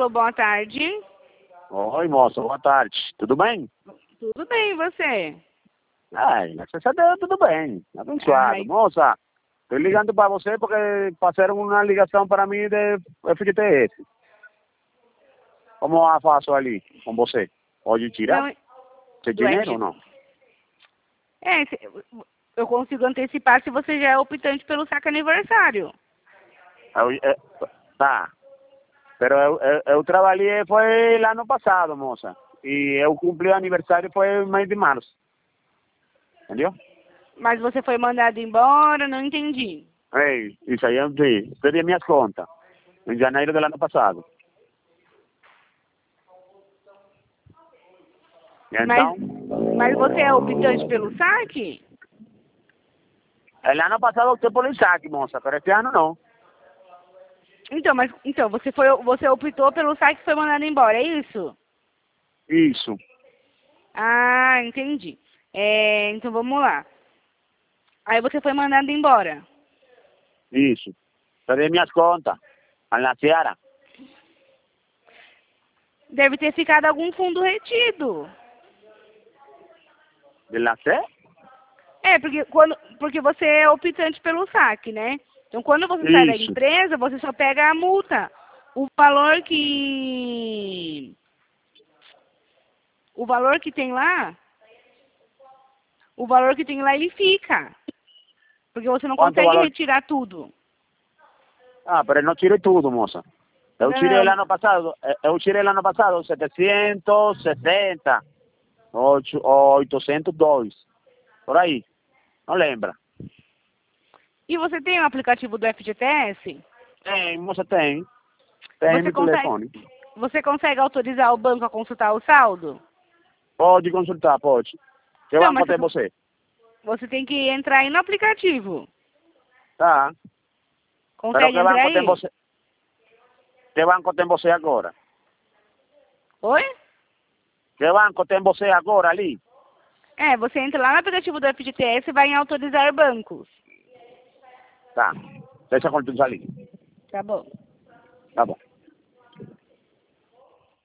Alô, boa tarde. Oi, moça, boa tarde. Tudo bem? Tudo bem, e você? Ai, graças a Deus, tudo bem. Abençoado. Ai. Moça, estou ligando para você porque passaram uma ligação para mim de FGTS. Como eu faço ali com você? Pode tirar? Não, Tem do dinheiro FG... ou não? Eu consigo antecipar se você já é optante pelo saque aniversário. Tá. Pero eu trabalhei foi lá no passado, moça. E eu cumpri o aniversário foi no mês de março. Entendeu? Mas você foi mandado embora, não entendi. Ei, isso aí eu vi. Perdi minhas contas. Em janeiro do ano passado. E então, Mas você é optante pelo saque? el ano passado opté por el saque, moça, pero este ano não. Então você optou pelo saque e foi mandado embora, é isso? Isso. Ah, entendi. Então vamos lá. Aí você foi mandado embora. Isso. Perdi minhas contas. Na Seara. Deve ter ficado algum fundo retido. De la C? Porque você é optante pelo saque, né? Então, quando você sai da Isso. empresa, você só pega a multa. O valor que... O valor que tem lá... O valor que tem lá, ele fica. Porque você não Quanto consegue valor? retirar tudo. Ah, pero não tirei tudo, moça. Eu tirei el Não, ano passado, 760, 802. Por aí. Não lembra? E você tem o aplicativo do FGTS? Tem, moça, tem. Tem no telefone. Você consegue autorizar o banco a consultar o saldo? Pode consultar, pode. Que Não, banco mas tem você? você tem que entrar aí no aplicativo. Tá. Pero Consegue que entrar banco tem aí? você? Que banco tem você agora? Oi? Que banco tem você agora ali? Você entra lá no aplicativo do FGTS e vai em autorizar bancos. Tá. Deixa com tudo ali. Tá bom. Tá bom.